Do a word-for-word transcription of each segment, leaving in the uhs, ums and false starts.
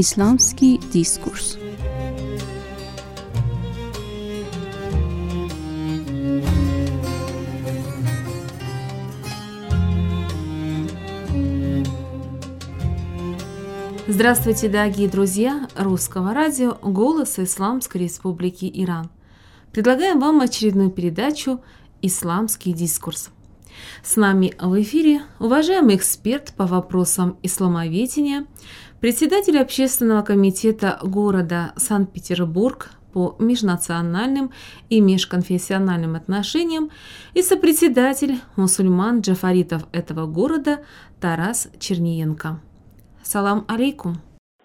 Исламский дискурс. Здравствуйте, дорогие друзья Русского радио «Голос Исламской Республики Иран». Предлагаем вам очередную передачу «Исламский дискурс». С нами в эфире уважаемый эксперт по вопросам исламоведения, председатель общественного комитета города Санкт-Петербург по межнациональным и межконфессиональным отношениям и сопредседатель мусульман-джафаритов этого города Тарас Черниенко. Салам алейкум.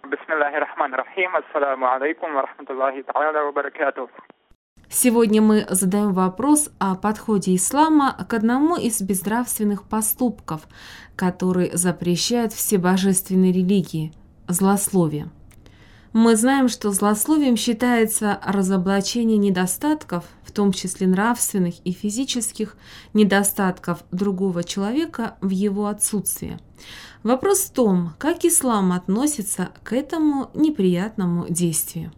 Сегодня мы задаем вопрос о подходе ислама к одному из безнравственных поступков, который запрещает все божественные религии – злословие. Мы знаем, что злословием считается разоблачение недостатков, в том числе нравственных и физических недостатков другого человека в его отсутствие. Вопрос в том, как ислам относится к этому неприятному действию.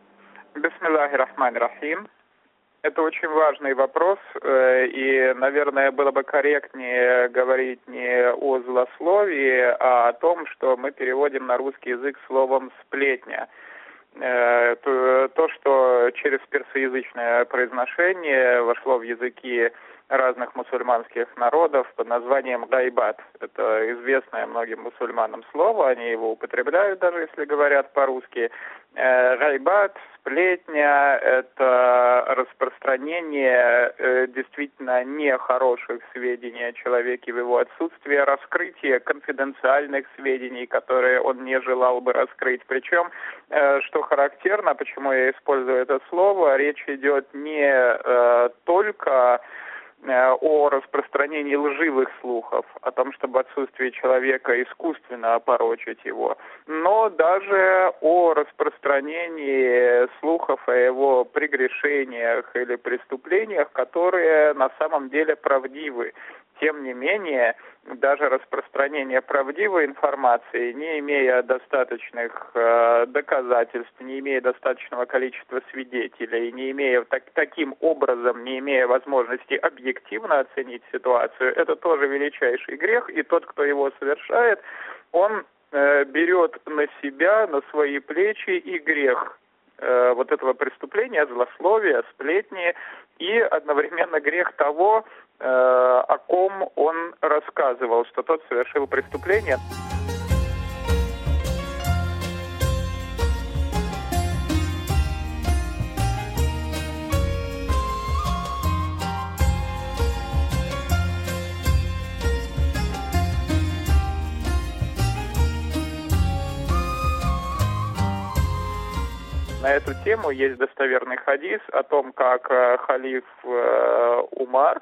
Бисмиллахир-рахманир-рахим. Это очень важный вопрос, и, наверное, было бы корректнее говорить не о злословии, а о том, что мы переводим на русский язык словом «сплетня». То, что через персоязычное произношение вошло в языки разных мусульманских народов под названием гайбат. Это известное многим мусульманам слово, они его употребляют, даже если говорят по-русски. Гайбат, сплетня – это распространение э, действительно нехороших сведений о человеке в его отсутствии, раскрытие конфиденциальных сведений, которые он не желал бы раскрыть. Причем, э, что характерно, почему я использую это слово, речь идет не э, только о распространении лживых слухов, о том, чтобы в отсутствии человека искусственно опорочить его, но даже о распространении слухов о его прегрешениях или преступлениях, которые на самом деле правдивы. Тем не менее, даже распространение правдивой информации, не имея достаточных э, доказательств, не имея достаточного количества свидетелей, не имея так, таким образом, не имея возможности объективно оценить ситуацию, это тоже величайший грех, и тот, кто его совершает, он э, берет на себя, на свои плечи и грех э, вот этого преступления, злословия, сплетни, и одновременно грех того, о ком он рассказывал, что тот совершил преступление. На эту тему есть достоверный хадис о том, как халиф Умар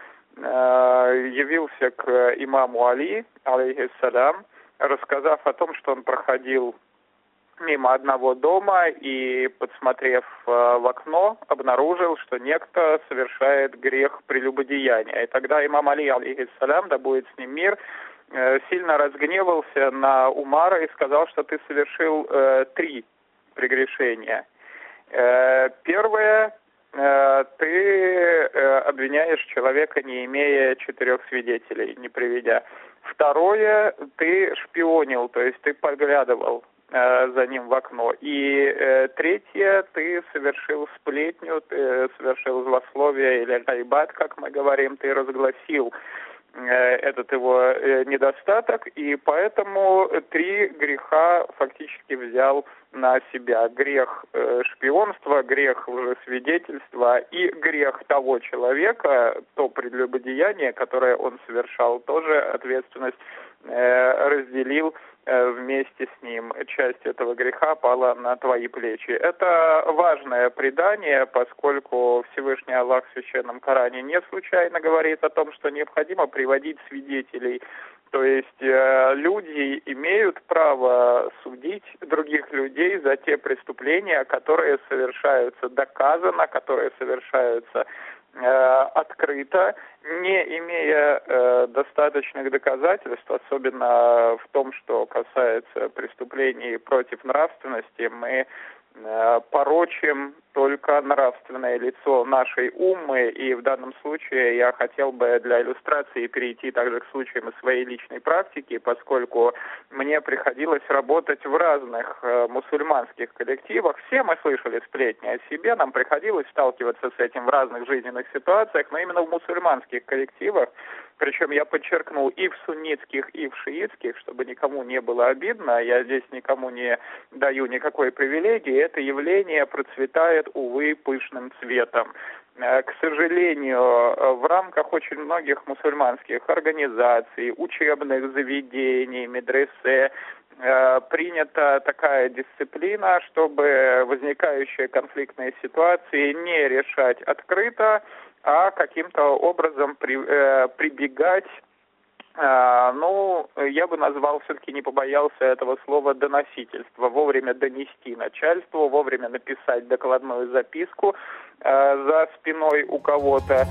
явился к имаму Али, алейхиссалям, рассказав о том, что он проходил мимо одного дома и, подсмотрев в окно, обнаружил, что некто совершает грех прелюбодеяния. И тогда имам Али, алейхиссалям, да будет с ним мир, сильно разгневался на Умара и сказал, что ты совершил э, три прегрешения. Э, первое, ты обвиняешь человека, не имея четырех свидетелей, не приведя. Второе, ты шпионил, то есть ты подглядывал за ним в окно. И третье, ты совершил сплетню, ты совершил злословие или гайбат, как мы говорим, ты разгласил этот его недостаток, и поэтому три греха фактически взял на себя. Грех шпионства, грех лжесвидетельства и грех того человека, то прелюбодеяние, которое он совершал, тоже ответственность разделил вместе с ним. Часть этого греха пала на твои плечи. Это важное предание, поскольку Всевышний Аллах в Священном Коране не случайно говорит о том, что необходимо приводить свидетелей. То есть э, люди имеют право судить других людей за те преступления, которые совершаются доказанно, которые совершаются открыто, не имея э, достаточных доказательств, особенно в том, что касается преступлений против нравственности, мы э, порочим только нравственное лицо нашей уммы, и в данном случае я хотел бы для иллюстрации перейти также к случаям из своей личной практики, поскольку мне приходилось работать в разных э, мусульманских коллективах. Все мы слышали сплетни о себе, нам приходилось сталкиваться с этим в разных жизненных ситуациях, но именно в мусульманских коллективах, причем я подчеркнул и в суннитских, и в шиитских, чтобы никому не было обидно, я здесь никому не даю никакой привилегии, это явление процветает, увы, пышным цветом. К сожалению, в рамках очень многих мусульманских организаций, учебных заведений, медресе, принята такая дисциплина, чтобы возникающие конфликтные ситуации не решать открыто, а каким-то образом при, э, прибегать, э, ну, я бы назвал, все-таки не побоялся этого слова, доносительство, вовремя донести начальству, вовремя написать докладную записку э, за спиной у кого-то.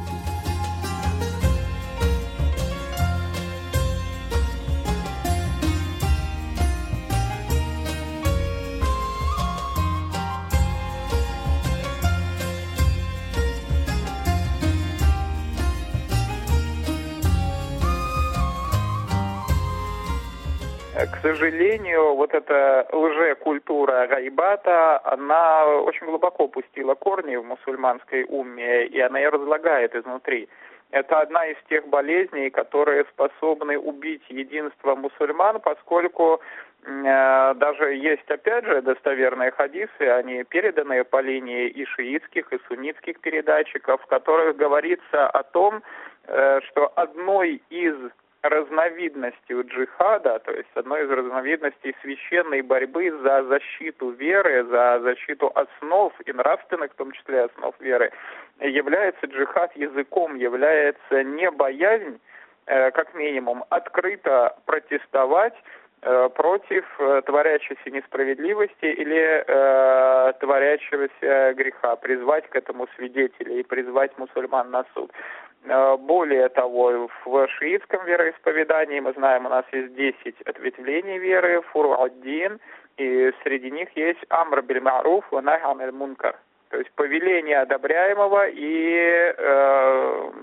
К сожалению, вот эта лже-культура гайбата, она очень глубоко пустила корни в мусульманской умме, и она ее разлагает изнутри. Это одна из тех болезней, которые способны убить единство мусульман, поскольку э, даже есть, опять же, достоверные хадисы, они переданы по линии и шиитских, и суннитских передатчиков, в которых говорится о том, э, что одной из разновидностью джихада, то есть одной из разновидностей священной борьбы за защиту веры, за защиту основ и нравственных, в том числе основ веры, является джихад языком, является не боязнь, э, как минимум, открыто протестовать э, против э, творящейся несправедливости или э, творящегося греха, призвать к этому свидетелей и призвать мусульман на суд. Более того, в шиитском вероисповедании, мы знаем, у нас есть десять ответвлений веры, фуру-ад-дин, и среди них есть амр биль-ма'руф ва нахй аниль мункар, то есть повеление одобряемого и э,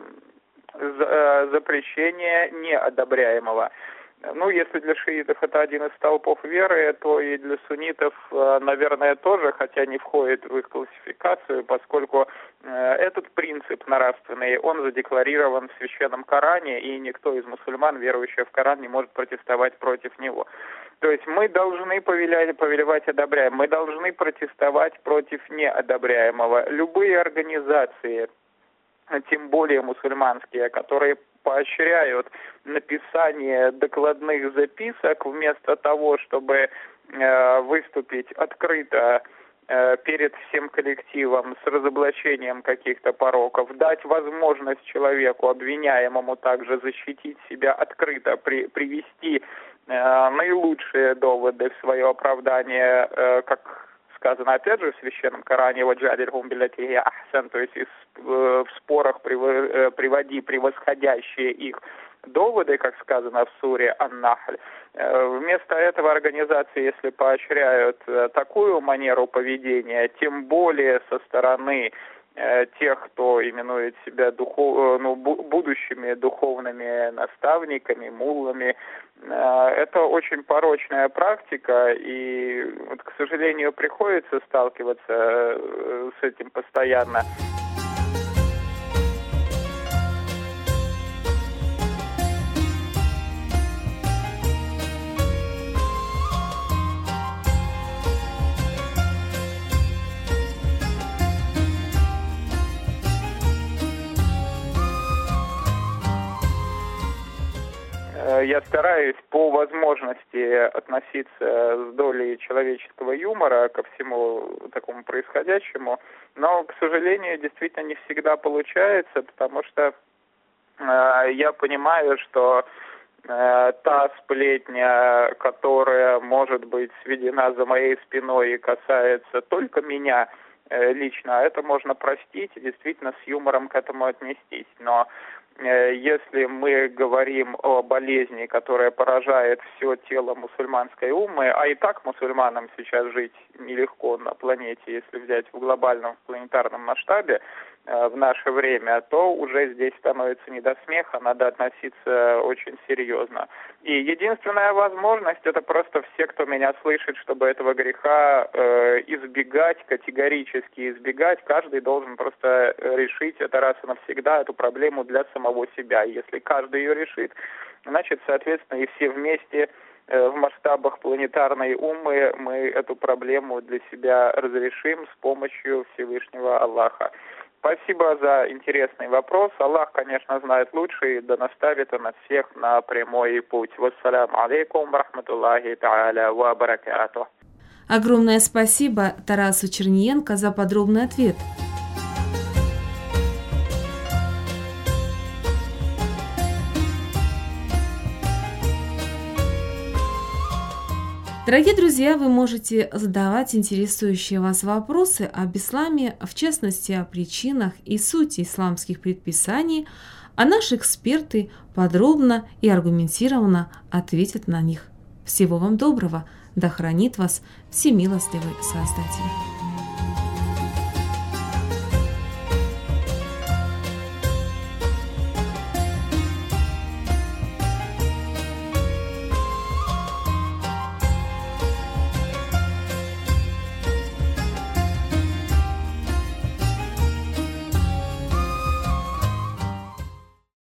запрещение неодобряемого. Ну, если для шиитов это один из столпов веры, то и для суннитов, наверное, тоже, хотя не входит в их классификацию, поскольку этот принцип нравственный, он задекларирован в Священном Коране, и никто из мусульман, верующих в Коран, не может протестовать против него. То есть мы должны повелять, повелевать одобряем, мы должны протестовать против неодобряемого. Любые организации, тем более мусульманские, которые поощряют написание докладных записок вместо того, чтобы э, выступить открыто э, перед всем коллективом с разоблачением каких-то пороков, дать возможность человеку, обвиняемому, также защитить себя открыто, при, привести э, наилучшие доводы в свое оправдание, э, как сказано, опять же, в Священном Коране, «Ваджадильхум биллати хия ахсан», то есть в спорах приводи превосходящие их доводы, как сказано в суре Ан-Нахль. Вместо этого организации, если поощряют такую манеру поведения, тем более со стороны тех, кто именует себя духов, ну, будущими духовными наставниками, муллами, это очень порочная практика, и, вот, к сожалению, приходится сталкиваться с этим постоянно. Я стараюсь по возможности относиться с долей человеческого юмора ко всему такому происходящему, но, к сожалению, действительно не всегда получается, потому что э, я понимаю, что э, та сплетня, которая может быть сведена за моей спиной и касается только меня, лично, это можно простить и действительно с юмором к этому отнестись. Но если мы говорим о болезни, которая поражает все тело мусульманской уммы, а и так мусульманам сейчас жить нелегко на планете, если взять в глобальном, в планетарном масштабе, в наше время, то уже здесь становится не до смеха, надо относиться очень серьезно. И единственная возможность, это просто все, кто меня слышит, чтобы этого греха э, избегать, категорически избегать, каждый должен просто решить это раз и навсегда, эту проблему для самого себя. И если каждый ее решит, значит, соответственно, и все вместе в масштабах планетарной уммы мы эту проблему для себя разрешим с помощью Всевышнего Аллаха. Спасибо за интересный вопрос. Аллах, конечно, знает лучше, и да наставит Он нас всех на прямой путь. Вассаляму алейкум, рахматуллахи та'аля ва баракатух. Огромное спасибо Тарасу Черниенко за подробный ответ. Дорогие друзья, вы можете задавать интересующие вас вопросы об исламе, в частности, о причинах и сути исламских предписаний, а наши эксперты подробно и аргументированно ответят на них. Всего вам доброго, да хранит вас всемилостивый Создатель.